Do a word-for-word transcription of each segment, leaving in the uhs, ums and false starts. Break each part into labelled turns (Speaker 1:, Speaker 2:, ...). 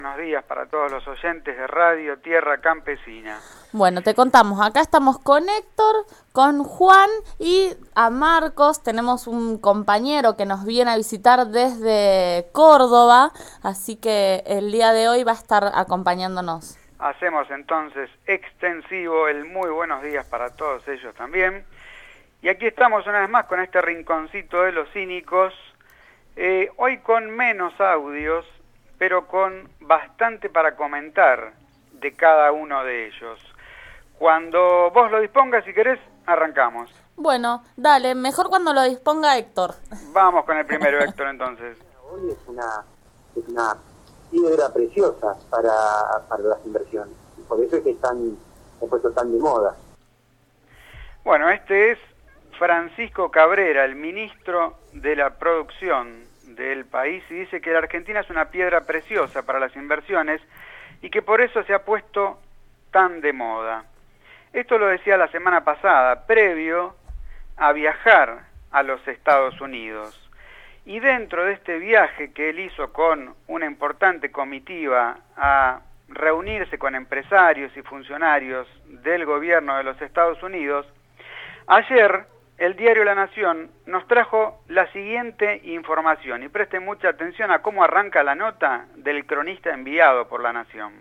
Speaker 1: Buenos días para todos los oyentes de Radio Tierra Campesina.
Speaker 2: Bueno, te contamos, acá estamos con Héctor, con Juan y a Marcos. Tenemos un compañero que nos viene a visitar desde Córdoba, así que el día de hoy va a estar acompañándonos.
Speaker 1: Hacemos entonces extensivo el muy buenos días para todos ellos también. Y aquí estamos una vez más con este rinconcito de los cínicos, eh, hoy con menos audios, pero con bastante para comentar de cada uno de ellos. Cuando vos lo dispongas, si querés, arrancamos.
Speaker 2: Bueno, dale, mejor cuando lo disponga Héctor.
Speaker 1: Vamos con el primero, Héctor, entonces.
Speaker 3: Hoy es una, es una piedra preciosa para, para las inversiones. Y por eso es que están, se han puesto tan de moda.
Speaker 1: Bueno, este es Francisco Cabrera, el ministro de la Producción del país, y dice que la Argentina es una piedra preciosa para las inversiones y que por eso se ha puesto tan de moda. Esto lo decía la semana pasada, previo a viajar a los Estados Unidos. Y dentro de este viaje que él hizo con una importante comitiva a reunirse con empresarios y funcionarios del gobierno de los Estados Unidos, ayer el diario La Nación nos trajo la siguiente información, y presten mucha atención a cómo arranca la nota del cronista enviado por La Nación.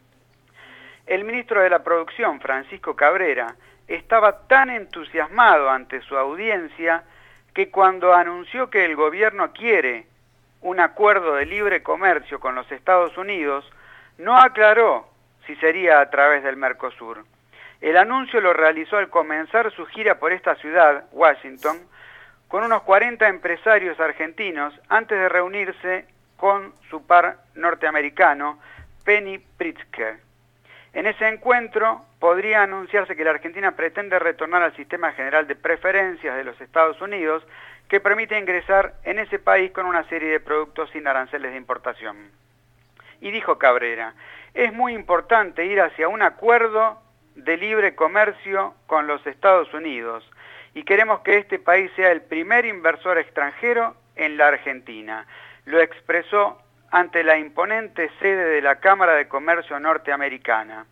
Speaker 1: El ministro de la Producción, Francisco Cabrera, estaba tan entusiasmado ante su audiencia que cuando anunció que el gobierno quiere un acuerdo de libre comercio con los Estados Unidos, no aclaró si sería a través del Mercosur. El anuncio lo realizó al comenzar su gira por esta ciudad, Washington, con unos cuarenta empresarios argentinos antes de reunirse con su par norteamericano, Penny Pritzker. En ese encuentro podría anunciarse que la Argentina pretende retornar al sistema general de preferencias de los Estados Unidos, que permite ingresar en ese país con una serie de productos sin aranceles de importación. Y dijo Cabrera, es muy importante ir hacia un acuerdo de libre comercio con los Estados Unidos y queremos que este país sea el primer inversor extranjero en la Argentina. Lo expresó ante la imponente sede de la Cámara de Comercio norteamericana.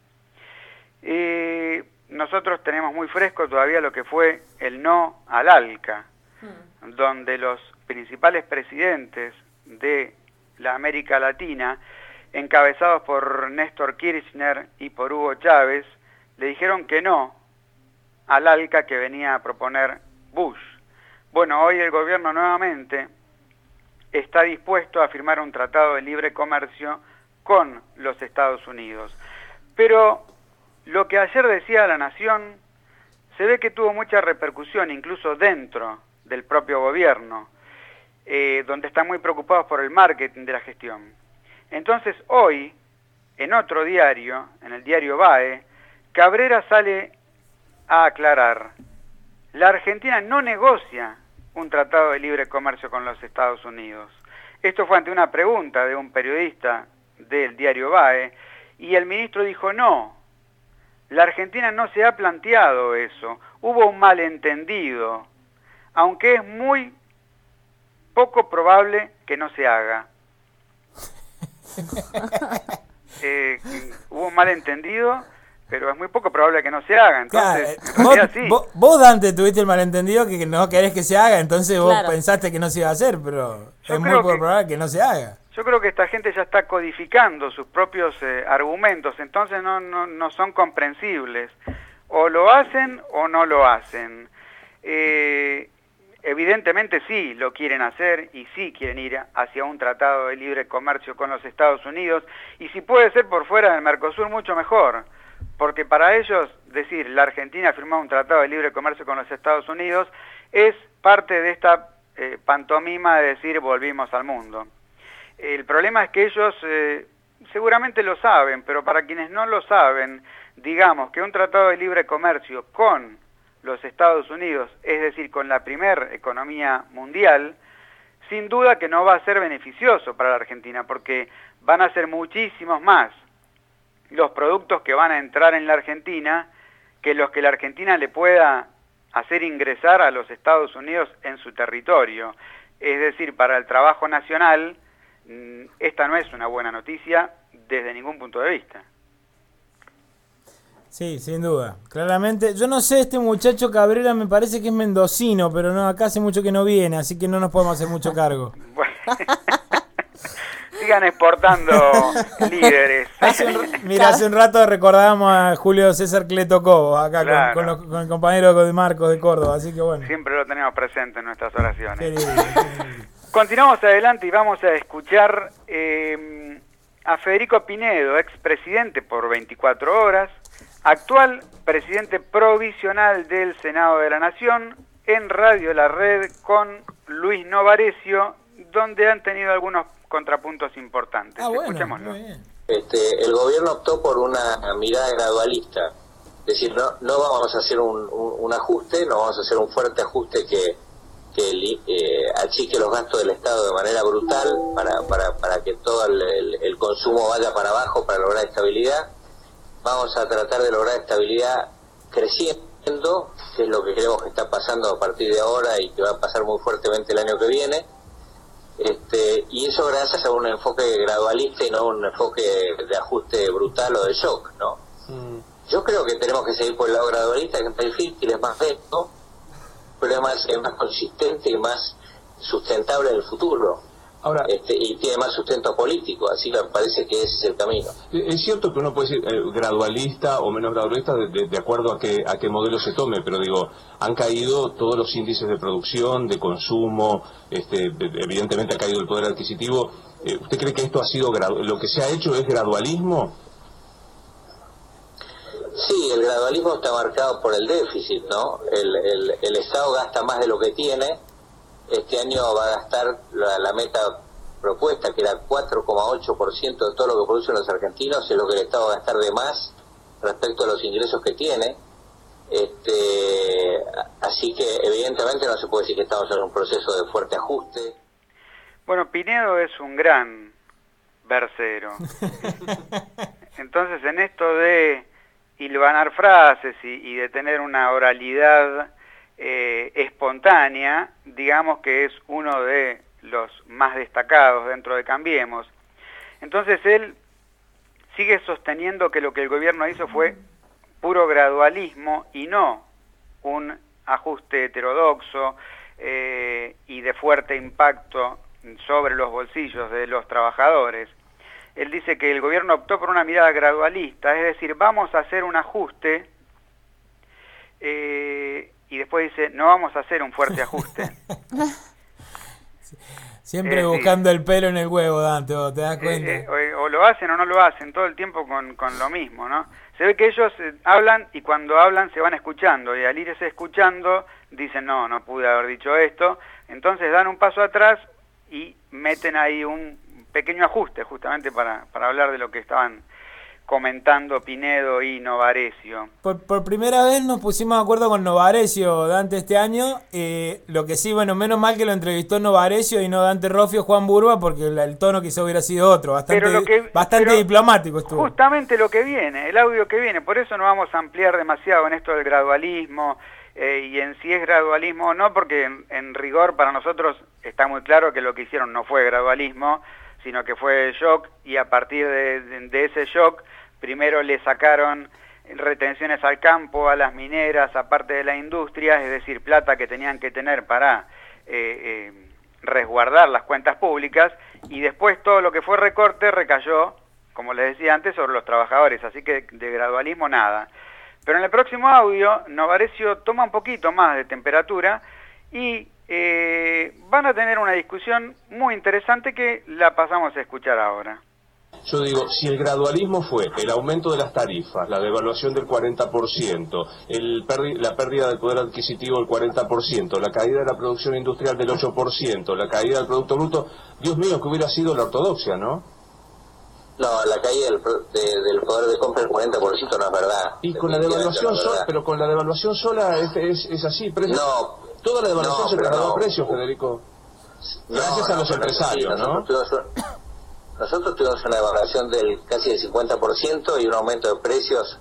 Speaker 1: Eh, nosotros tenemos muy fresco todavía lo que fue el no al ALCA, mm. donde los principales presidentes de la América Latina, encabezados por Néstor Kirchner y por Hugo Chávez, le dijeron que no al ALCA que venía a proponer Bush. Bueno, hoy el gobierno nuevamente está dispuesto a firmar un tratado de libre comercio con los Estados Unidos. Pero lo que ayer decía La Nación se ve que tuvo mucha repercusión, incluso dentro del propio gobierno, eh, donde están muy preocupados por el marketing de la gestión. Entonces hoy, en otro diario, en el diario B A E, Cabrera sale a aclarar, la Argentina no negocia un tratado de libre comercio con los Estados Unidos. Esto fue ante una pregunta de un periodista del diario B A E, y el ministro dijo no, la Argentina no se ha planteado eso, hubo un malentendido, aunque es muy poco probable que no se haga. eh, hubo un malentendido, pero es muy poco probable que no se haga, entonces,
Speaker 4: claro, vos, sí. vos, vos, Dante, tuviste el malentendido que no querés que se haga, entonces vos claro. pensaste que no se iba a hacer, pero yo es muy poco que, probable que no se haga.
Speaker 1: Yo creo que esta gente ya está codificando sus propios eh, argumentos, entonces no, no, no son comprensibles. O lo hacen o no lo hacen. Eh, evidentemente sí lo quieren hacer y sí quieren ir hacia un tratado de libre comercio con los Estados Unidos, y si puede ser por fuera del Mercosur, mucho mejor. Porque para ellos, decir, la Argentina ha firmado un tratado de libre comercio con los Estados Unidos, es parte de esta eh, pantomima de decir volvimos al mundo. El problema es que ellos eh, seguramente lo saben, pero para quienes no lo saben, digamos que un tratado de libre comercio con los Estados Unidos, es decir, con la primer economía mundial, sin duda que no va a ser beneficioso para la Argentina, porque van a ser muchísimos más los productos que van a entrar en la Argentina que los que la Argentina le pueda hacer ingresar a los Estados Unidos en su territorio. Es decir, para el trabajo nacional, esta no es una buena noticia desde ningún punto de vista.
Speaker 4: Sí, sin duda, claramente. Yo no sé, este muchacho Cabrera me parece que es mendocino, pero no, acá hace mucho que no viene, así que no nos podemos hacer mucho cargo.
Speaker 1: Bueno. Sigan exportando líderes.
Speaker 4: Hace un, mira, hace un rato recordábamos a Julio César Cleto Cobo, acá claro. con, con, los, con el compañero de Marcos de Córdoba, así que bueno.
Speaker 1: Siempre lo tenemos presente en nuestras oraciones. Qué lindo, qué lindo. Continuamos adelante y vamos a escuchar eh, a Federico Pinedo, expresidente por veinticuatro horas, actual presidente provisional del Senado de la Nación, en Radio La Red con Luis Novarecio, donde han tenido algunos contrapuntos importantes.
Speaker 4: Ah, bueno,
Speaker 1: escuchémoslo.
Speaker 4: muy bien.
Speaker 5: Este, el gobierno optó por una mirada gradualista, es decir, no, no vamos a hacer un, un, un ajuste, no vamos a hacer un fuerte ajuste que, que eh, achique los gastos del Estado de manera brutal para, para, para que todo el, el, el consumo vaya para abajo para lograr estabilidad. Vamos a tratar de lograr estabilidad creciendo, que es lo que creemos que está pasando a partir de ahora y que va a pasar muy fuertemente el año que viene. Este, y eso gracias a un enfoque gradualista y no un enfoque de ajuste brutal o de shock, ¿no? Mm. Yo creo que tenemos que seguir por el lado gradualista, que es más difícil, es más lento, pero es más, es más consistente y más sustentable en el futuro. Ahora, este, y tiene más sustento político, así me parece que ese es el camino.
Speaker 6: Es cierto que uno puede decir eh, gradualista o menos gradualista de, de, de acuerdo a qué, a qué modelo se tome, pero digo, han caído todos los índices de producción, de consumo, este, evidentemente ha caído el poder adquisitivo. Eh, ¿Usted cree que esto ha sido, lo que se ha hecho es gradualismo?
Speaker 5: Sí, el gradualismo está marcado por el déficit, ¿no? El, el, el Estado gasta más de lo que tiene. Este año va a gastar la, la meta propuesta, que era cuatro coma ocho por ciento de todo lo que producen los argentinos, es lo que el Estado va a gastar de más respecto a los ingresos que tiene. Este, así que evidentemente no se puede decir que estamos en un proceso de fuerte ajuste.
Speaker 1: Bueno, Pinedo es un gran versero. Entonces, en esto de hilvanar frases y, y de tener una oralidad Eh, espontánea, digamos que es uno de los más destacados dentro de Cambiemos. Entonces él sigue sosteniendo que lo que el gobierno hizo fue puro gradualismo y no un ajuste heterodoxo eh, y de fuerte impacto sobre los bolsillos de los trabajadores. Él dice que el gobierno optó por una mirada gradualista, es decir, vamos a hacer un ajuste eh, y después dice, no vamos a hacer un fuerte ajuste.
Speaker 4: Siempre
Speaker 1: eh,
Speaker 4: buscando
Speaker 1: sí.
Speaker 4: el pelo en el huevo, Dante, ¿te das cuenta?
Speaker 1: Eh, eh, o, o lo hacen o no lo hacen, todo el tiempo con, con lo mismo, ¿no? Se ve que ellos eh, hablan y cuando hablan se van escuchando, y al irse escuchando dicen, no, no pude haber dicho esto, entonces dan un paso atrás y meten ahí un pequeño ajuste justamente para, para hablar de lo que estaban comentando Pinedo y Novarecio.
Speaker 4: Por, por primera vez nos pusimos de acuerdo con Novarecio, Dante, este año. Eh, lo que sí, bueno, menos mal que lo entrevistó Novarecio y no Dante Roffio, Juan Burba, porque el, el tono quizá hubiera sido otro, bastante,
Speaker 1: pero lo que,
Speaker 4: bastante
Speaker 1: pero
Speaker 4: diplomático estuvo.
Speaker 1: Justamente lo que viene, el audio que viene, por eso no vamos a ampliar demasiado en esto del gradualismo, eh, y en si es gradualismo o no, porque en, en rigor para nosotros está muy claro que lo que hicieron no fue gradualismo, sino que fue shock, y a partir de, de, de ese shock, primero le sacaron retenciones al campo, a las mineras, aparte de la industria, es decir, plata que tenían que tener para eh, eh, resguardar las cuentas públicas, y después todo lo que fue recorte recayó, como les decía antes, sobre los trabajadores, así que de gradualismo nada. Pero en el próximo audio, Novarecio toma un poquito más de temperatura y eh, van a tener una discusión muy interesante que la pasamos a escuchar ahora.
Speaker 6: Yo digo, si el gradualismo fue el aumento de las tarifas, la devaluación del cuarenta por ciento, el perdi- la pérdida del poder adquisitivo del cuarenta por ciento, la caída de la producción industrial del ocho por ciento, la caída del Producto Bruto, Dios mío, que hubiera sido la ortodoxia, ¿no?
Speaker 5: No, la caída del, de, del poder de compra del cuarenta por ciento no es verdad.
Speaker 6: Y con la devaluación sola, pero con la devaluación sola es, es, es así, precios.
Speaker 5: No.
Speaker 6: Toda la devaluación
Speaker 5: no,
Speaker 6: se trasladó
Speaker 5: no.
Speaker 6: a precios, Federico. Gracias
Speaker 5: no,
Speaker 6: a los
Speaker 5: no,
Speaker 6: empresarios,
Speaker 5: sí,
Speaker 6: ¿no?
Speaker 5: Nosotros tuvimos, nosotros tuvimos una devaluación del casi del cincuenta por ciento y un aumento de precios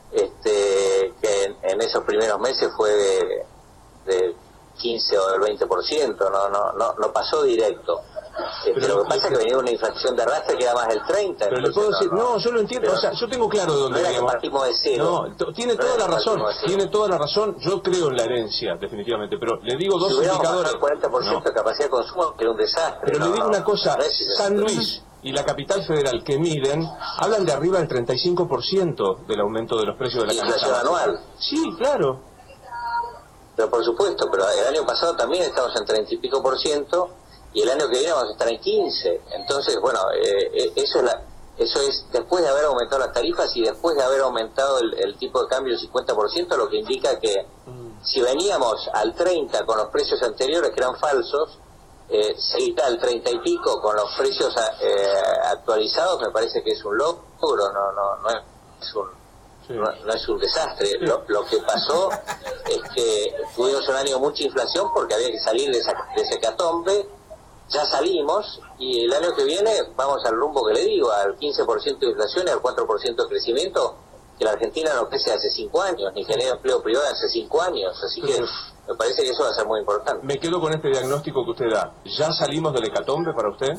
Speaker 5: este, que en, en esos primeros meses fue de, de quince o del veinte por ciento, no, no, no, no pasó directo. Este,
Speaker 6: Pero
Speaker 5: lo que
Speaker 6: lo-
Speaker 5: pasa es que venía una inflación de arrastre que era más del treinta.
Speaker 6: Pero le puedo decir, no, yo lo entiendo, o sea, yo tengo claro de dónde
Speaker 5: no era que
Speaker 6: veníamos.
Speaker 5: partimos de cero.
Speaker 6: No, t- tiene
Speaker 5: No
Speaker 6: toda
Speaker 5: era
Speaker 6: la
Speaker 5: que
Speaker 6: razón,
Speaker 5: partimos de cero.
Speaker 6: tiene toda la razón, yo creo en la herencia, definitivamente, pero le digo dos
Speaker 5: Si hubiéramos
Speaker 6: indicadores.
Speaker 5: bajado el cuarenta por ciento
Speaker 6: No.
Speaker 5: de capacidad de consumo, que era un desastre.
Speaker 6: Pero
Speaker 5: no,
Speaker 6: le digo
Speaker 5: no,
Speaker 6: una cosa,
Speaker 5: no es ese
Speaker 6: San
Speaker 5: sector.
Speaker 6: Luis y la capital federal que miden, hablan de arriba del treinta y cinco por ciento del aumento de los precios de la
Speaker 5: Inflación
Speaker 6: canasta.
Speaker 5: anual.
Speaker 6: Sí, claro.
Speaker 5: Pero por supuesto, pero el año pasado también estamos en treinta y pico por ciento y el año que viene vamos a estar en quince. Entonces, bueno, eh, eh, eso es la, eso es después de haber aumentado las tarifas y después de haber aumentado el, el tipo de cambio del cincuenta por ciento, lo que indica que si veníamos al treinta con los precios anteriores que eran falsos, eh, seguir al treinta y pico con los precios eh, actualizados me parece que es un logro, no, no, no es un
Speaker 6: Sí.
Speaker 5: No, no es un desastre. Lo, lo que pasó es que tuvimos un año de mucha inflación porque había que salir de, esa, de ese hecatombe. Ya salimos y el año que viene vamos al rumbo que le digo, al quince por ciento de inflación y al cuatro por ciento de crecimiento, que la Argentina no crece hace cinco años, ni genera empleo privado hace cinco años. Así que me parece que eso va a ser muy importante.
Speaker 6: Me quedo con este diagnóstico que usted da. ¿Ya salimos del hecatombe para usted?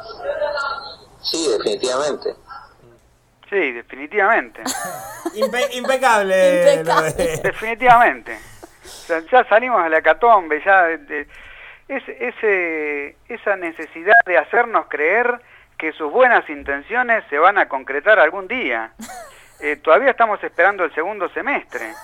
Speaker 5: Sí, definitivamente.
Speaker 1: Sí, definitivamente.
Speaker 4: Impe- impecable.
Speaker 2: Impecable.
Speaker 4: lo de-
Speaker 1: Definitivamente. O sea, ya salimos de la hecatombe, ya de- de- es, ese, esa necesidad de hacernos creer que sus buenas intenciones se van a concretar algún día. Eh, todavía estamos esperando el segundo semestre.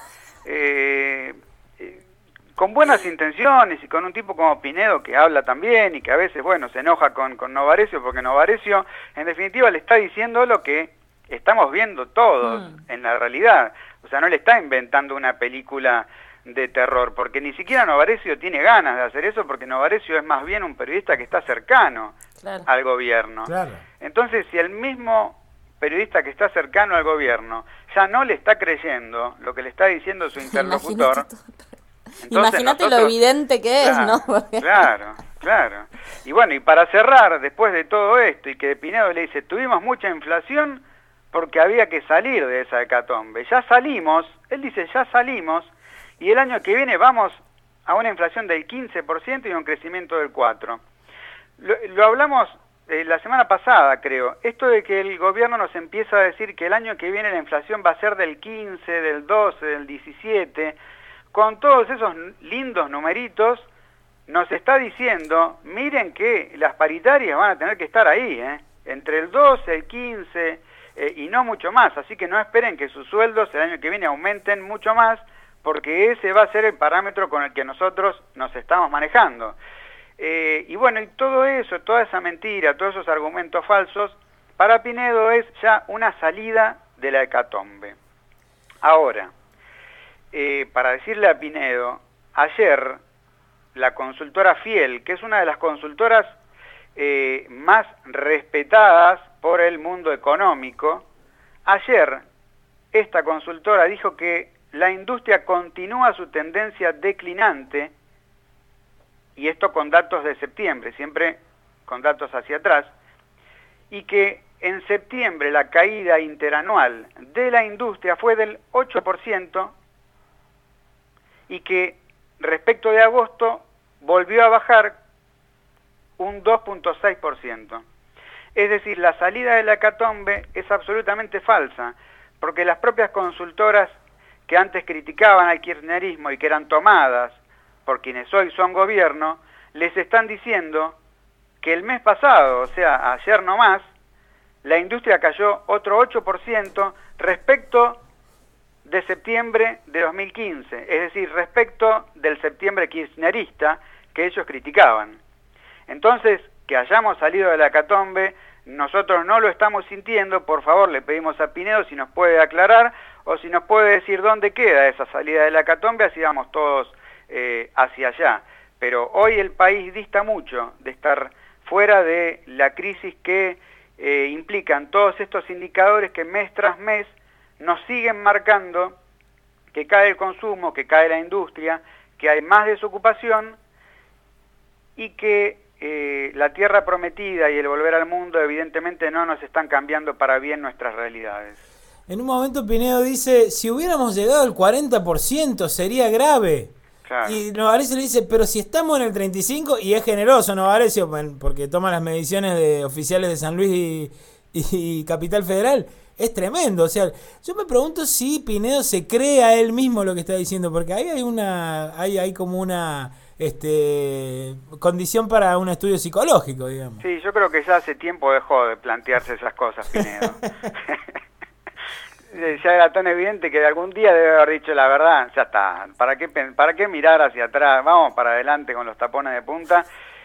Speaker 1: Eh, eh, con buenas intenciones y con un tipo como Pinedo que habla también y que a veces, bueno, se enoja con, con Novarecio porque Novarecio en definitiva le está diciendo lo que estamos viendo todos
Speaker 2: Mm.
Speaker 1: en la realidad. O sea, no le está inventando una película de terror, porque ni siquiera Novarecio tiene ganas de hacer eso, porque Novarecio es más bien un periodista que está cercano
Speaker 2: Claro.
Speaker 1: al gobierno.
Speaker 4: Claro.
Speaker 1: Entonces, si el mismo periodista que está cercano al gobierno ya no le está creyendo lo que le está diciendo su interlocutor,
Speaker 2: Imagínate tú.
Speaker 1: entonces
Speaker 2: Imagínate lo
Speaker 1: nosotros-
Speaker 2: evidente que es,
Speaker 1: Claro,
Speaker 2: ¿no? Porque-
Speaker 1: Claro, claro. Y bueno, y para cerrar, después de todo esto, y que Pinedo le dice, tuvimos mucha inflación porque había que salir de esa hecatombe. Ya salimos, él dice, ya salimos, y el año que viene vamos a una inflación del quince por ciento y un crecimiento del cuatro por ciento. Lo, lo hablamos eh, la semana pasada, creo. Esto de que el gobierno nos empieza a decir que el año que viene la inflación va a ser del quince, del doce, del diecisiete, con todos esos lindos numeritos, nos está diciendo, miren que las paritarias van a tener que estar ahí, ¿eh? Entre el doce, el quince eh, y no mucho más. Así que no esperen que sus sueldos el año que viene aumenten mucho más, porque ese va a ser el parámetro con el que nosotros nos estamos manejando. Eh, y bueno, y todo eso, toda esa mentira, todos esos argumentos falsos, para Pinedo es ya una salida de la hecatombe. Ahora, eh, para decirle a Pinedo, ayer la consultora Fiel, que es una de las consultoras eh, más respetadas por el mundo económico, ayer esta consultora dijo que la industria continúa su tendencia declinante, y esto con datos de septiembre, siempre con datos hacia atrás, y que en septiembre la caída interanual de la industria fue del ocho por ciento y que respecto de agosto volvió a bajar un dos punto seis por ciento. Es decir, la salida de la hecatombe es absolutamente falsa, porque las propias consultoras que antes criticaban al kirchnerismo y que eran tomadas por quienes hoy son gobierno, les están diciendo que el mes pasado, o sea, ayer nomás, la industria cayó otro ocho por ciento respecto de septiembre de dos mil quince, es decir, respecto del septiembre kirchnerista que ellos criticaban. Entonces, que hayamos salido de la hecatombe, nosotros no lo estamos sintiendo. Por favor, le pedimos a Pinedo si nos puede aclarar o si nos puede decir dónde queda esa salida de la hecatombe, así vamos todos eh, hacia allá. Pero hoy el país dista mucho de estar fuera de la crisis que eh, implican todos estos indicadores que mes tras mes nos siguen marcando que cae el consumo, que cae la industria, que hay más desocupación y que eh, la tierra prometida y el volver al mundo evidentemente no nos están cambiando para bien nuestras realidades.
Speaker 4: En un momento Pinedo dice, si hubiéramos llegado al cuarenta por ciento sería grave.
Speaker 1: Claro.
Speaker 4: Y Novarecio le dice, pero si estamos en el treinta y cinco, y es generoso Novarecio, porque toma las mediciones de oficiales de San Luis y, y Capital Federal, es tremendo. O sea, yo me pregunto si Pinedo se cree a él mismo lo que está diciendo, porque ahí hay una, hay, hay como una este condición para un estudio psicológico, digamos.
Speaker 1: Sí, yo creo que ya hace tiempo dejó de plantearse esas cosas, Pinedo. Ya era tan evidente que algún día debe haber dicho la verdad, ya está, ¿para qué, para qué mirar hacia atrás? Vamos para adelante con los tapones de punta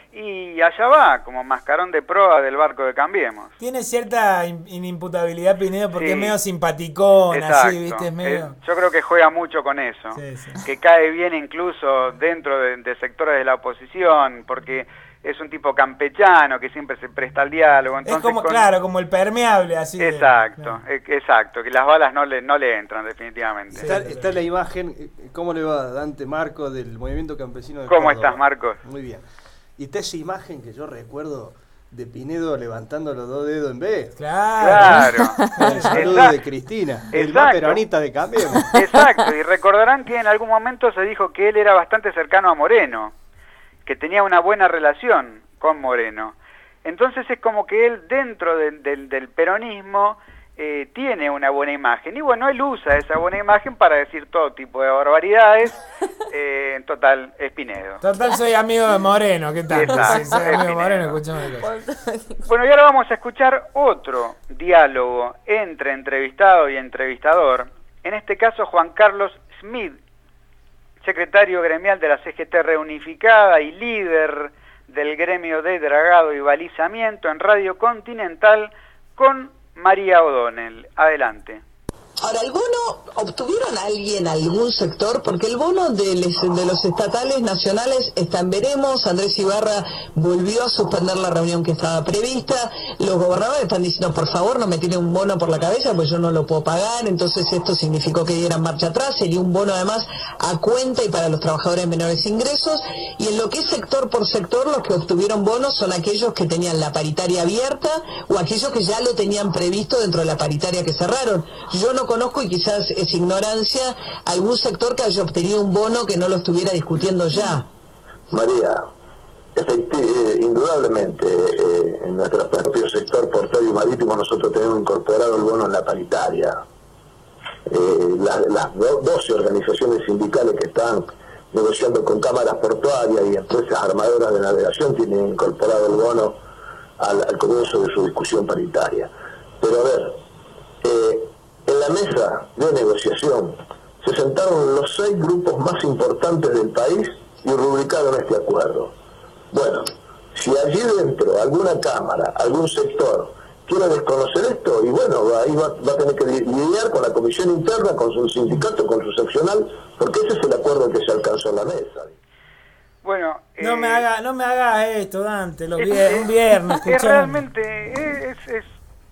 Speaker 1: y allá va, como mascarón de proa del barco de Cambiemos.
Speaker 4: Tiene cierta inimputabilidad Pinedo porque
Speaker 1: Sí,
Speaker 4: es medio simpaticón,
Speaker 1: exacto.
Speaker 4: así, ¿viste? Es medio...
Speaker 1: Eh, yo creo que juega mucho con eso,
Speaker 4: Sí, sí.
Speaker 1: que cae bien incluso dentro de, de sectores de la oposición, porque es un tipo campechano que siempre se presta al diálogo. Entonces,
Speaker 4: es como,
Speaker 1: con...
Speaker 4: claro, como el permeable, así.
Speaker 1: Exacto,
Speaker 4: de, claro.
Speaker 1: eh, exacto, que las balas no le, no le entran definitivamente.
Speaker 7: Está, está la imagen, ¿cómo le va Dante Marco del Movimiento Campesino de
Speaker 1: ¿Cómo
Speaker 7: Córdoba?
Speaker 1: estás, Marcos?
Speaker 7: Muy bien. Y está esa imagen que yo recuerdo de Pinedo levantando los dos dedos en B.
Speaker 4: Claro.
Speaker 1: Claro.
Speaker 7: El saludo
Speaker 1: Exacto.
Speaker 7: de Cristina, el
Speaker 1: Exacto.
Speaker 7: más peronista de Cambiemos.
Speaker 1: Exacto, y recordarán que en algún momento se dijo que él era bastante cercano a Moreno, que tenía una buena relación con Moreno. Entonces es como que él dentro de, de, del peronismo eh, tiene una buena imagen. Y bueno, él usa esa buena imagen para decir todo tipo de barbaridades. Eh, en total, es Pinedo.
Speaker 4: Total, soy amigo de Moreno, ¿qué tal?
Speaker 1: Exacto,
Speaker 4: Sí, soy
Speaker 1: es
Speaker 4: amigo de
Speaker 1: Pinedo.
Speaker 4: Moreno, escuchame cosas.
Speaker 1: Bueno, y ahora vamos a escuchar otro diálogo entre entrevistado y entrevistador. En este caso, Juan Carlos Smith, secretario gremial de la C G T Reunificada y líder del gremio de dragado y balizamiento en Radio Continental, con María O'Donnell. Adelante.
Speaker 8: Ahora, ¿el bono obtuvieron alguien, algún sector? Porque el bono de, les, de los estatales nacionales está en veremos. Andrés Ibarra volvió a suspender la reunión que estaba prevista. Los gobernadores están diciendo, por favor, no me tiren un bono por la cabeza, pues yo no lo puedo pagar. Entonces esto significó que dieran marcha atrás. Sería un bono además a cuenta y para los trabajadores de menores ingresos. Y en lo que es sector por sector, los que obtuvieron bonos son aquellos que tenían la paritaria abierta o aquellos que ya lo tenían previsto dentro de la paritaria que cerraron. Yo no conozco, y quizás es ignorancia, algún sector que haya obtenido un bono que no lo estuviera discutiendo ya.
Speaker 9: María, efectivamente, indudablemente, eh, en nuestro propio sector portuario y marítimo nosotros tenemos incorporado el bono en la paritaria. Eh, la, las do, doce organizaciones sindicales que están negociando con cámaras portuarias y empresas armadoras de navegación tienen incorporado el bono al, al comienzo de su discusión paritaria. Pero a ver, eh, en la mesa de negociación se sentaron los seis grupos más importantes del país y rubricaron este acuerdo. Bueno, si allí dentro alguna cámara, algún sector quiere desconocer esto, y bueno, ahí va, va a tener que lidiar con la comisión interna, con su sindicato, con su seccional, porque ese es el acuerdo que se alcanzó en la mesa.
Speaker 1: Bueno,
Speaker 4: No
Speaker 1: eh,
Speaker 4: me haga, no me haga esto, Dante, los
Speaker 1: es,
Speaker 4: vier-
Speaker 1: es-
Speaker 4: un viernes.
Speaker 1: es
Speaker 4: escuchame.
Speaker 1: realmente, es, es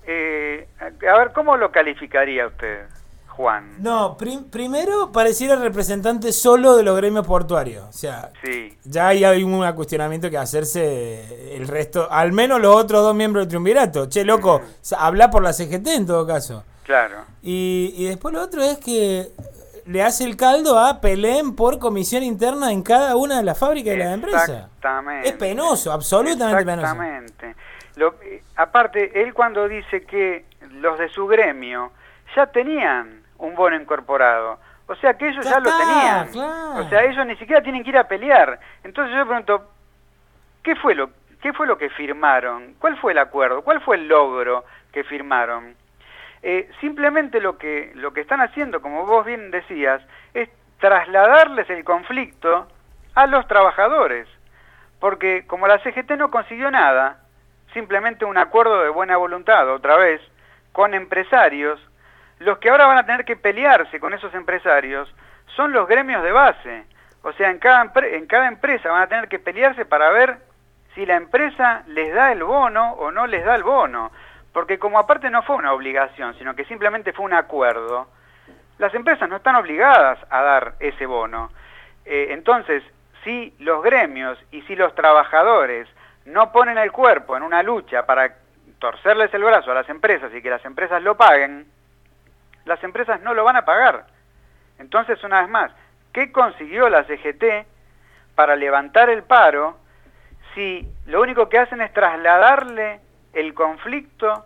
Speaker 1: eh, a ver, ¿cómo lo calificaría usted, Juan?
Speaker 4: No, prim- primero pareciera representante solo de los gremios portuarios. O sea,
Speaker 1: Sí,
Speaker 4: ya ahí hay un cuestionamiento que hacerse el resto, al menos los otros dos miembros del triunvirato. Che, loco, habla por la C G T en todo caso.
Speaker 1: claro.
Speaker 4: Y, y después lo otro es que le hace el caldo a peleen por comisión interna en cada una de las fábricas de la empresa.
Speaker 1: Exactamente.
Speaker 4: Es penoso, absolutamente penoso.
Speaker 1: Exactamente. Lo, eh, aparte, él cuando dice que los de su gremio ya tenían un bono incorporado, o sea que ellos
Speaker 4: Ya
Speaker 1: ya, lo
Speaker 4: está,
Speaker 1: tenían,
Speaker 4: claro.
Speaker 1: o sea, ellos ni siquiera tienen que ir a pelear. Entonces yo pregunto, ¿qué fue lo, qué fue lo que firmaron? ¿Cuál fue el acuerdo? ¿Cuál fue el logro que firmaron? Eh, simplemente lo que, lo que están haciendo, como vos bien decías, es trasladarles el conflicto a los trabajadores, porque como la C G T no consiguió nada, simplemente un acuerdo de buena voluntad, otra vez, con empresarios, los que ahora van a tener que pelearse con esos empresarios son los gremios de base. O sea, en cada, en cada empresa van a tener que pelearse para ver si la empresa les da el bono o no les da el bono. Porque como aparte no fue una obligación, sino que simplemente fue un acuerdo, las empresas no están obligadas a dar ese bono. Eh, entonces, si los gremios y si los trabajadores no ponen el cuerpo en una lucha para torcerles el brazo a las empresas y que las empresas lo paguen, las empresas no lo van a pagar. Entonces, una vez más, ¿Qué consiguió la C G T para levantar el paro si lo único que hacen es trasladarle el conflicto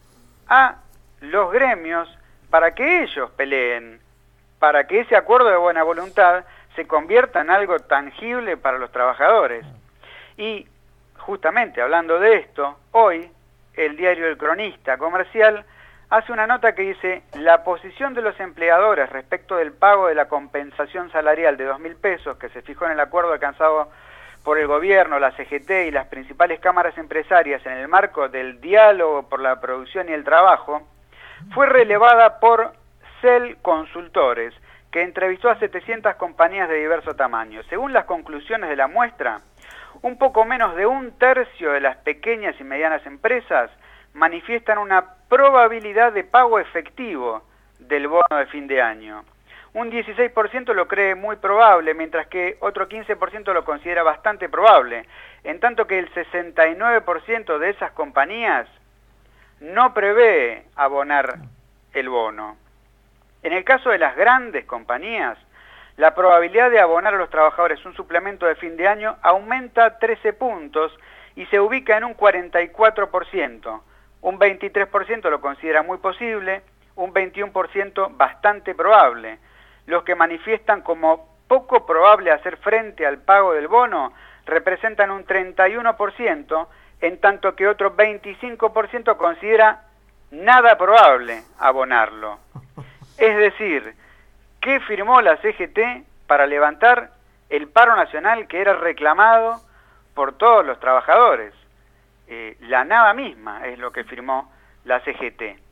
Speaker 1: a los gremios para que ellos peleen, para que ese acuerdo de buena voluntad se convierta en algo tangible para los trabajadores? Y justamente hablando de esto, hoy el diario El Cronista Comercial hace una nota que dice: la posición de los empleadores respecto del pago de la compensación salarial de dos mil pesos que se fijó en el acuerdo alcanzado por el gobierno, la C G T y las principales cámaras empresarias en el marco del diálogo por la producción y el trabajo, fue relevada por C E L Consultores, que entrevistó a setecientas compañías de diverso tamaño. Según las conclusiones de la muestra, un poco menos de un tercio de las pequeñas y medianas empresas manifiestan una probabilidad de pago efectivo del bono de fin de año. Un dieciséis por ciento lo cree muy probable, mientras que otro quince por ciento lo considera bastante probable, en tanto que el sesenta y nueve por ciento de esas compañías no prevé abonar el bono. En el caso de las grandes compañías, la probabilidad de abonar a los trabajadores un suplemento de fin de año aumenta trece puntos y se ubica en un cuarenta y cuatro por ciento. Un veintitrés por ciento lo considera muy posible, un veintiuno por ciento bastante probable. Los que manifiestan como poco probable hacer frente al pago del bono representan un treinta y uno por ciento, en tanto que otro veinticinco por ciento considera nada probable abonarlo. Es decir, ¿qué firmó la C G T para levantar el paro nacional que era reclamado por todos los trabajadores? Eh, la nada misma es lo que firmó la C G T.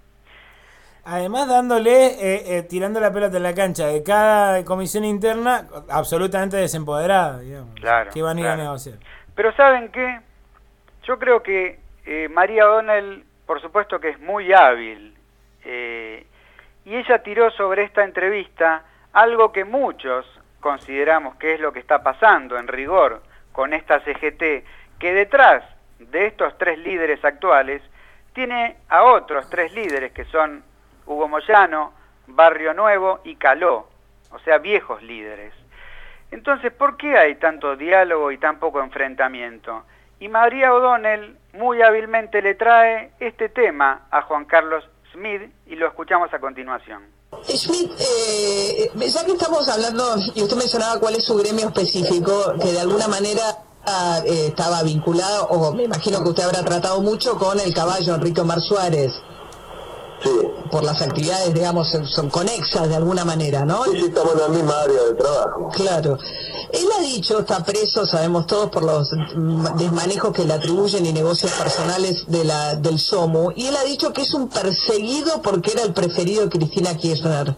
Speaker 4: Además dándole, eh, eh, tirando la pelota en la cancha de cada comisión interna absolutamente desempoderada, digamos.
Speaker 1: Claro,
Speaker 4: que van a ir
Speaker 1: claro.
Speaker 4: a negociar.
Speaker 1: Pero ¿saben qué? Yo creo que eh, María O'Donnell, por supuesto que es muy hábil, eh, y ella tiró sobre esta entrevista algo que muchos consideramos que es lo que está pasando en rigor con esta C G T, que detrás de estos tres líderes actuales tiene a otros tres líderes que son Hugo Moyano, Barrio Nuevo y Caló, o sea, viejos líderes. Entonces, ¿por qué hay tanto diálogo y tan poco enfrentamiento? Y María O'Donnell muy hábilmente le trae este tema a Juan Carlos Smith y lo escuchamos a continuación.
Speaker 8: Smith, eh, ya que estamos hablando, y usted mencionaba cuál es su gremio específico, que de alguna manera eh, estaba vinculado, o me imagino que usted habrá tratado mucho con el caballo Enrique Omar Suárez.
Speaker 9: Sí.
Speaker 8: Por las actividades, digamos, son conexas de alguna manera, ¿no?
Speaker 9: Sí, sí, estamos en la misma área de trabajo.
Speaker 8: Claro. Él ha dicho, está preso, sabemos todos, por los desmanejos que le atribuyen y negocios personales de la del SOMU, y él ha dicho que es un perseguido porque era el preferido de Cristina Kirchner.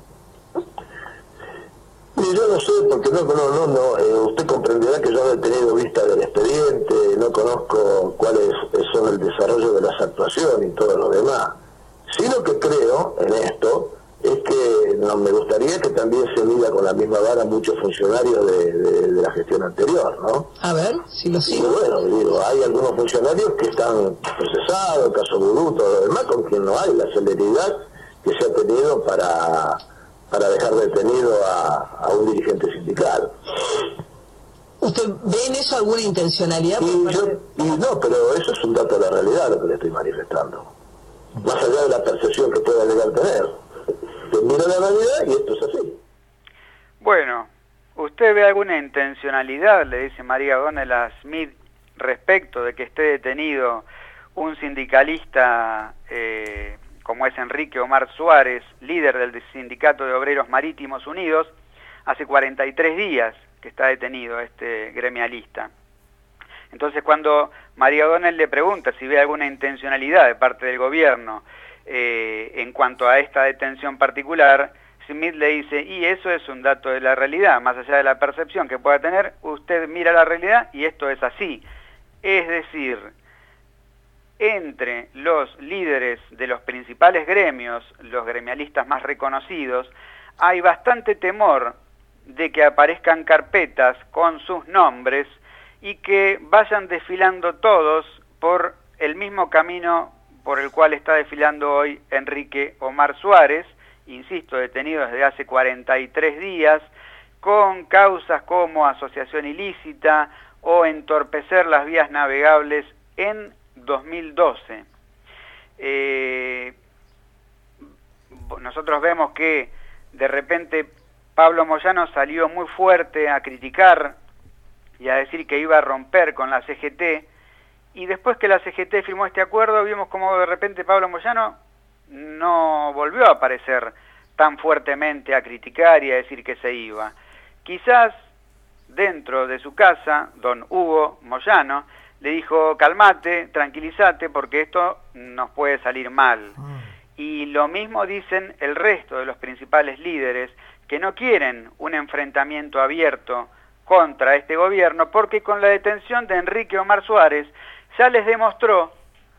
Speaker 9: Y yo no sé, porque no, no, no, no eh, usted comprenderá que yo no he tenido vista del expediente, no conozco cuál es, son el desarrollo de las actuaciones y todo lo demás. Sí, lo que creo en esto es que no, me gustaría que también se mida con la misma vara muchos funcionarios de, de, de la gestión anterior, ¿no?
Speaker 8: A ver, si lo sigo.
Speaker 9: Y bueno, digo, hay algunos funcionarios que están procesados, el caso Gurú, todo lo demás, con quien no hay la celeridad que se ha tenido para, para dejar detenido a, a un dirigente sindical.
Speaker 8: ¿Usted ve en eso alguna intencionalidad?
Speaker 9: Y, yo, y no, pero eso es un dato de la realidad lo que le estoy manifestando. Más allá de la percepción que pueda llegar a tener. Mira la realidad y esto es así.
Speaker 1: Bueno, ¿usted ve alguna intencionalidad, le dice María O'Donnell a Smith, respecto de que esté detenido un sindicalista eh, como es Enrique Omar Suárez, líder del Sindicato de Obreros Marítimos Unidos? Hace cuarenta y tres días que está detenido este gremialista. Entonces, cuando María O'Donnell le pregunta si ve alguna intencionalidad de parte del gobierno eh, en cuanto a esta detención particular, Smith le dice, y eso es un dato de la realidad, más allá de la percepción que pueda tener, usted mira la realidad y esto es así. Es decir, entre los líderes de los principales gremios, los gremialistas más reconocidos, hay bastante temor de que aparezcan carpetas con sus nombres y que vayan desfilando todos por el mismo camino por el cual está desfilando hoy Enrique Omar Suárez, insisto, detenido desde hace cuarenta y tres días, con causas como asociación ilícita o entorpecer las vías navegables en dos mil doce. Eh, nosotros vemos que de repente Pablo Moyano salió muy fuerte a criticar y a decir que iba a romper con la C G T, y después que la C G T firmó este acuerdo vimos como de repente Pablo Moyano no volvió a aparecer tan fuertemente a criticar y a decir que se iba. Quizás dentro de su casa, don Hugo Moyano le dijo: calmate, tranquilízate, porque esto nos puede salir mal. Y lo mismo dicen el resto de los principales líderes, que no quieren un enfrentamiento abierto contra este gobierno, porque con la detención de Enrique Omar Suárez ya les demostró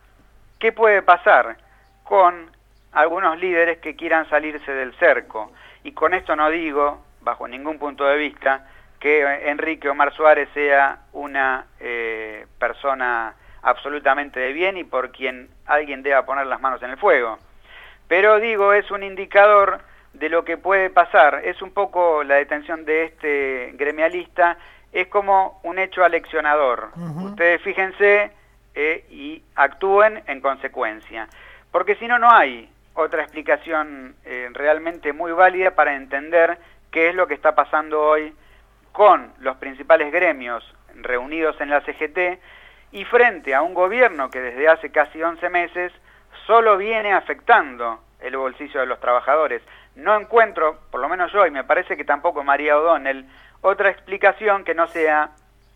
Speaker 1: qué puede pasar con algunos líderes que quieran salirse del cerco. Y con esto no digo, bajo ningún punto de vista, que Enrique Omar Suárez sea una eh, persona absolutamente de bien y por quien alguien deba poner las manos en el fuego. Pero digo, es un indicador de lo que puede pasar. Es un poco la detención de este gremialista, es como un hecho aleccionador. Uh-huh. Ustedes fíjense eh, y actúen en consecuencia. Porque si no, no hay otra explicación eh, realmente muy válida para entender qué es lo que está pasando hoy con los principales gremios reunidos en la C G T y frente a un gobierno que desde hace casi once meses solo viene afectando el bolsillo de los trabajadores. No encuentro, por lo menos yo, y me parece que tampoco María O'Donnell, otra explicación que no sea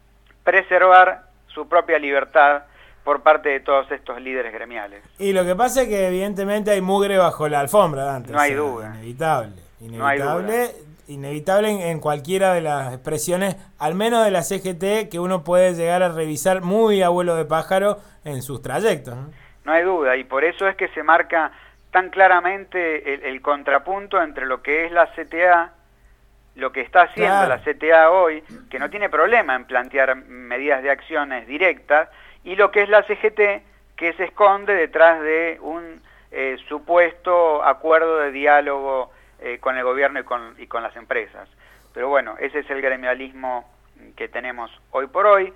Speaker 1: preservar su propia libertad por parte de todos estos líderes gremiales.
Speaker 4: Y lo que pasa es que evidentemente hay mugre bajo la alfombra, Dante.
Speaker 1: No hay
Speaker 4: o sea,
Speaker 1: duda.
Speaker 4: Inevitable. Inevitable.
Speaker 1: No hay duda.
Speaker 4: Inevitable en, en cualquiera de las expresiones, al menos de la C G T, que uno puede llegar a revisar muy a vuelo de pájaro en sus trayectos, ¿no?
Speaker 1: No hay duda, y por eso es que se marca tan claramente el, el contrapunto entre lo que es la C T A, lo que está haciendo claro. la C T A hoy, que no tiene problema en plantear medidas de acciones directas, y lo que es la C G T, que se esconde detrás de un eh, supuesto acuerdo de diálogo eh, con el gobierno y con, y con las empresas. Pero bueno, ese es el gremialismo que tenemos hoy por hoy,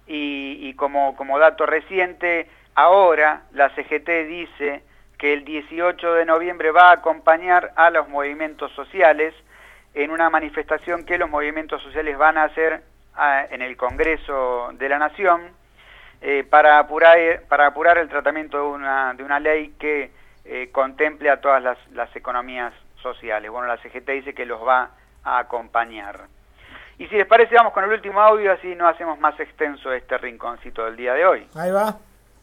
Speaker 1: y, y como, como dato reciente, ahora la C G T dice que el dieciocho de noviembre va a acompañar a los movimientos sociales en una manifestación que los movimientos sociales van a hacer a, en el Congreso de la Nación eh, para apurar para apurar el tratamiento de una de una ley que eh, contemple a todas las, las economías sociales. Bueno, la C G T dice que los va a acompañar. Y si les parece, vamos con el último audio, así no hacemos más extenso este rinconcito del día de hoy.
Speaker 4: Ahí va.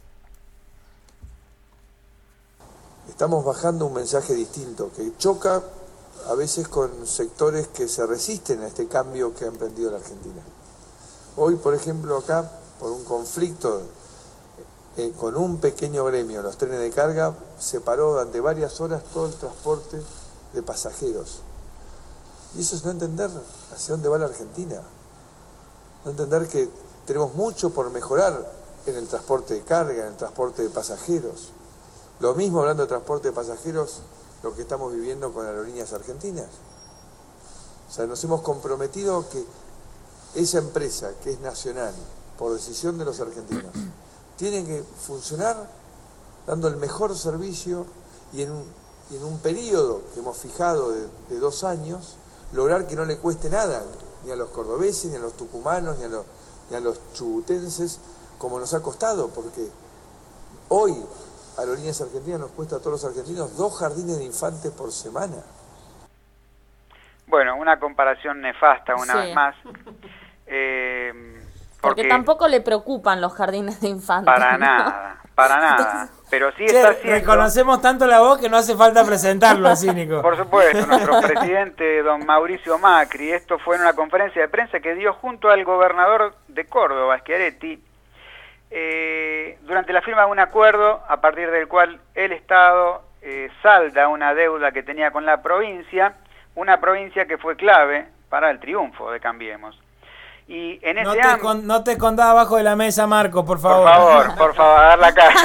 Speaker 10: Estamos bajando un mensaje distinto, que choca a veces con sectores que se resisten a este cambio que ha emprendido la Argentina. Hoy, por ejemplo, acá, por un conflicto eh, con un pequeño gremio, los trenes de carga, se paró durante varias horas todo el transporte de pasajeros. Y eso es no entender hacia dónde va la Argentina. No entender que tenemos mucho por mejorar en el transporte de carga, en el transporte de pasajeros. Lo mismo, hablando de transporte de pasajeros, lo que estamos viviendo con Aerolíneas Argentinas. O sea, nos hemos comprometido que esa empresa, que es nacional, por decisión de los argentinos, tiene que funcionar dando el mejor servicio y en un, y en un periodo que hemos fijado de, de dos años, lograr que no le cueste nada, ni a los cordobeses, ni a los tucumanos, ni a los, ni a los chubutenses, como nos ha costado, porque hoy Aerolíneas Argentinas nos cuesta a todos los argentinos dos jardines de infantes por semana.
Speaker 1: Bueno, una comparación nefasta una
Speaker 2: sí.
Speaker 1: vez más. Eh,
Speaker 2: porque, porque tampoco le preocupan los jardines de infantes.
Speaker 1: Para
Speaker 2: ¿no?
Speaker 1: nada, para nada.
Speaker 2: Entonces,
Speaker 1: pero sí
Speaker 4: che,
Speaker 1: está haciendo...
Speaker 4: Reconocemos tanto la voz que no hace falta presentarlo así, Nico.
Speaker 1: Por supuesto, nuestro presidente, don Mauricio Macri, esto fue en una conferencia de prensa que dio junto al gobernador de Córdoba, Schiaretti, Eh, durante la firma de un acuerdo a partir del cual el Estado eh, salda una deuda que tenía con la provincia, una provincia que fue clave para el triunfo de Cambiemos. Y en
Speaker 4: no,
Speaker 1: ese
Speaker 4: te
Speaker 1: ámbito...
Speaker 4: con, no te escondas abajo de la mesa, Marco, por favor.
Speaker 1: Por favor, por favor, a dar la cara.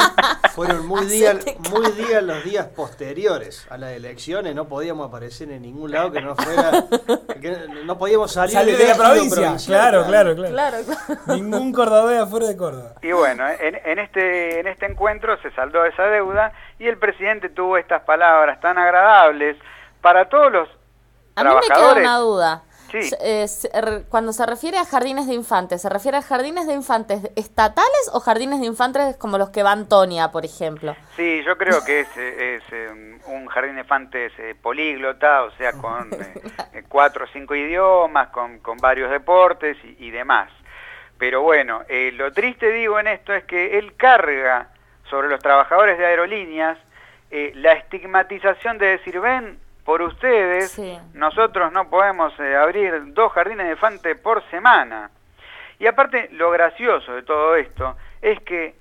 Speaker 7: Fueron muy días, muy días los días posteriores a las elecciones, no podíamos aparecer en ningún lado que no fuera, que no podíamos salir,
Speaker 4: salir de la provincia. Claro, claro, claro,
Speaker 2: claro, claro.
Speaker 4: Ningún cordobés afuera de Córdoba.
Speaker 1: Y bueno, en, en este en este encuentro se saldó esa deuda y el presidente tuvo estas palabras tan agradables para todos los
Speaker 2: a
Speaker 1: trabajadores.
Speaker 2: A mí me queda una duda.
Speaker 1: Sí.
Speaker 2: Eh, cuando se refiere a jardines de infantes, ¿se refiere a jardines de infantes estatales o jardines de infantes como los que va Antonia, por ejemplo?
Speaker 1: Sí, yo creo que es, es un jardín de infantes políglota, o sea, con eh, cuatro o cinco idiomas, con, con varios deportes y, y demás. Pero bueno, eh, lo triste, digo, en esto es que él carga sobre los trabajadores de aerolíneas eh, la estigmatización de decir, ven, por ustedes, sí. nosotros no podemos eh, abrir dos jardines de infantes por semana. Y aparte, lo gracioso de todo esto es que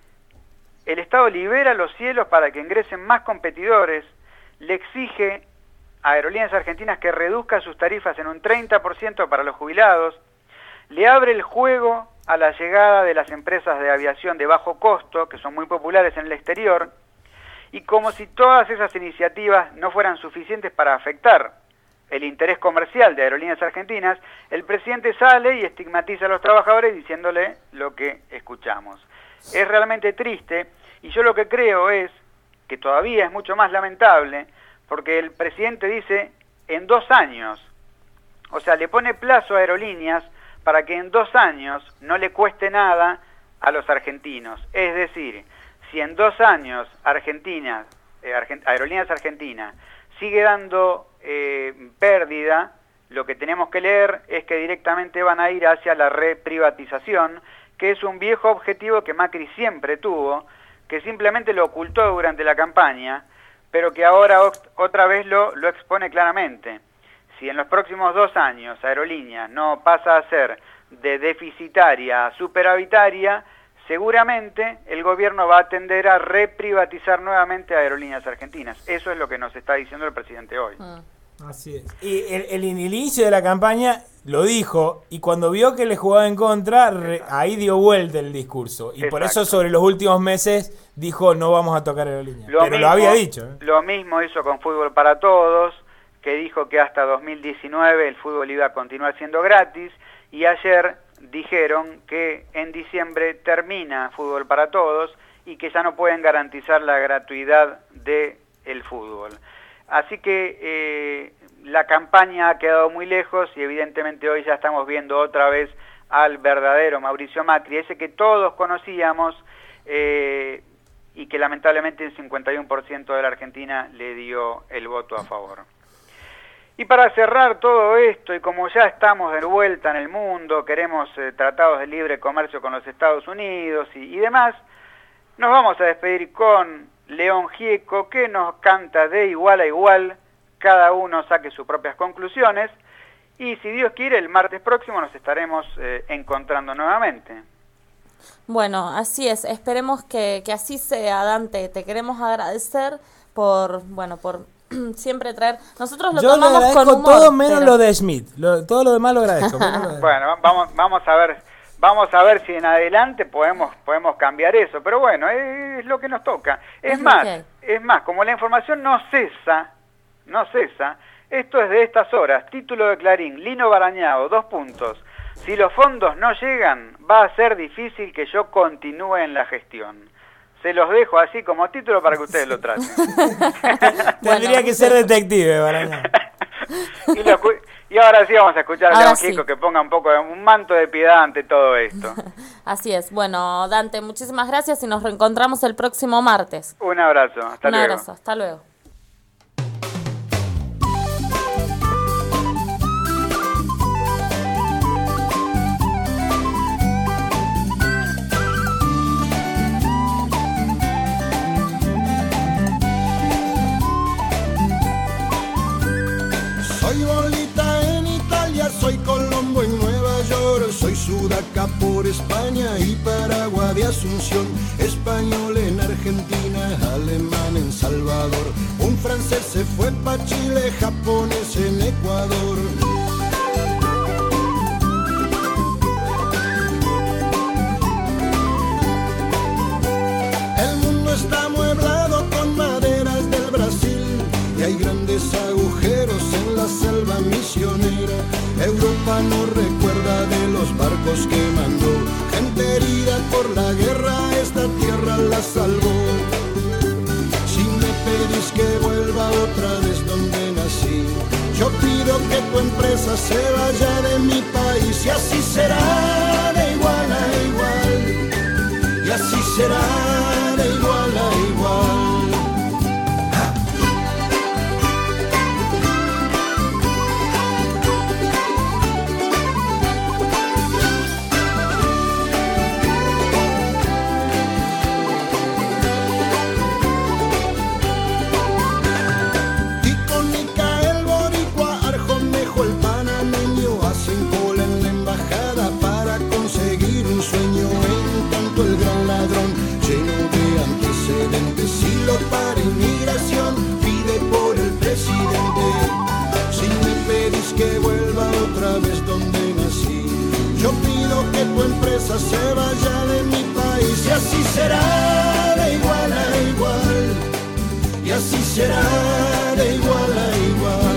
Speaker 1: el Estado libera los cielos para que ingresen más competidores, le exige a Aerolíneas Argentinas que reduzca sus tarifas en un treinta por ciento para los jubilados, le abre el juego a la llegada de las empresas de aviación de bajo costo, que son muy populares en el exterior, y como si todas esas iniciativas no fueran suficientes para afectar el interés comercial de Aerolíneas Argentinas, el presidente sale y estigmatiza a los trabajadores diciéndole lo que escuchamos. Es realmente triste, y yo lo que creo es que todavía es mucho más lamentable, porque el presidente dice en dos años, o sea, le pone plazo a Aerolíneas para que en dos años no le cueste nada a los argentinos. Es decir, si en dos años Argentina, eh, Argent- Aerolíneas Argentina sigue dando eh, pérdida, lo que tenemos que leer es que directamente van a ir hacia la reprivatización, que es un viejo objetivo que Macri siempre tuvo, que simplemente lo ocultó durante la campaña, pero que ahora otra vez lo, lo expone claramente. Si en los próximos dos años Aerolíneas no pasa a ser de deficitaria a superavitaria, seguramente el gobierno va a tender a reprivatizar nuevamente a Aerolíneas Argentinas. Eso es lo que nos está diciendo el presidente hoy.
Speaker 4: Así es. Y el, el inicio de la campaña lo dijo, y cuando vio que le jugaba en contra, re, ahí dio vuelta el discurso. Y Exacto. por eso sobre los últimos meses dijo, no vamos a tocar Aerolíneas. Lo Pero mismo, lo había dicho. ¿eh?
Speaker 1: Lo mismo hizo con Fútbol para Todos, que dijo que hasta dos mil diecinueve el fútbol iba a continuar siendo gratis, y ayer dijeron que en diciembre termina Fútbol para Todos y que ya no pueden garantizar la gratuidad del fútbol. Así que eh, la campaña ha quedado muy lejos y evidentemente hoy ya estamos viendo otra vez al verdadero Mauricio Macri, ese que todos conocíamos eh, y que lamentablemente el cincuenta y uno por ciento de la Argentina le dio el voto a favor. Y para cerrar todo esto, y como ya estamos de vuelta en el mundo, queremos eh, tratados de libre comercio con los Estados Unidos y, y demás, nos vamos a despedir con León Gieco, que nos canta de igual a igual, cada uno saque sus propias conclusiones, y si Dios quiere, el martes próximo nos estaremos eh, encontrando nuevamente.
Speaker 2: Bueno, así es, esperemos que, que así sea, Dante. Te queremos agradecer por, bueno, por siempre traer. Nosotros lo
Speaker 4: Yo
Speaker 2: tomamos
Speaker 4: le agradezco
Speaker 2: con humor,
Speaker 4: todo menos
Speaker 2: pero...
Speaker 4: lo de Schmidt. Lo, todo lo demás lo agradezco. Lo agradezco.
Speaker 1: Bueno, vamos, vamos a ver, vamos a ver si en adelante podemos, podemos cambiar eso. Pero bueno, es, es lo que nos toca. Es, es más, es más, como la información no cesa, no cesa. Esto es de estas horas. Título de Clarín: Lino Barañao, dos puntos. Si los fondos no llegan, va a ser difícil que yo continúe en la gestión. Se los dejo así como título para que ustedes lo traten.
Speaker 4: Tendría bueno, que ser detective, Barañao.
Speaker 1: y, lo, y ahora sí vamos a escuchar a León sí. Gieco que ponga un poco de un manto de piedad ante todo esto.
Speaker 2: Así es. Bueno, Dante, muchísimas gracias y nos reencontramos el próximo martes.
Speaker 1: Un abrazo. Hasta
Speaker 2: un
Speaker 1: luego.
Speaker 2: Un abrazo. Hasta luego.
Speaker 11: Soy Bolita en Italia, soy Colombo en Nueva York, soy Sudaca por España y Paraguay de Asunción, español en Argentina, alemán en Salvador, un francés se fue pa' Chile, japonés en Ecuador. grandes agujeros en la selva misionera. Europa no recuerda de los barcos que mandó, gente herida por la guerra, esta tierra la salvó. Si me pedís que vuelva otra vez donde nací, yo pido que tu empresa se vaya de mi país, y así será de igual a igual, y así será de igual a igual. Para inmigración pide por el presidente. Si me pedís que vuelva otra vez donde nací, yo pido que tu empresa se vaya de mi país, y así será de igual a igual, y así será de igual a igual.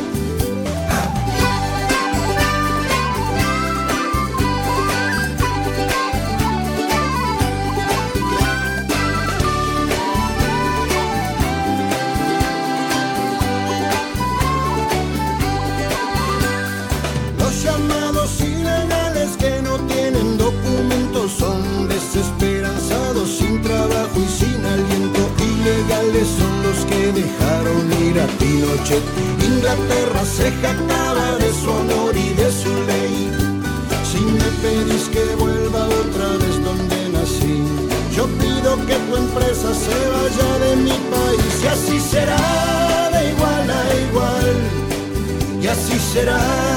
Speaker 11: Son desesperanzados, sin trabajo y sin aliento. Ilegales son los que dejaron ir a Pinochet. Inglaterra se jactaba de su honor y de su ley. Si me pedís que vuelva otra vez donde nací, yo pido que tu empresa se vaya de mi país, y así será de igual a igual, y así será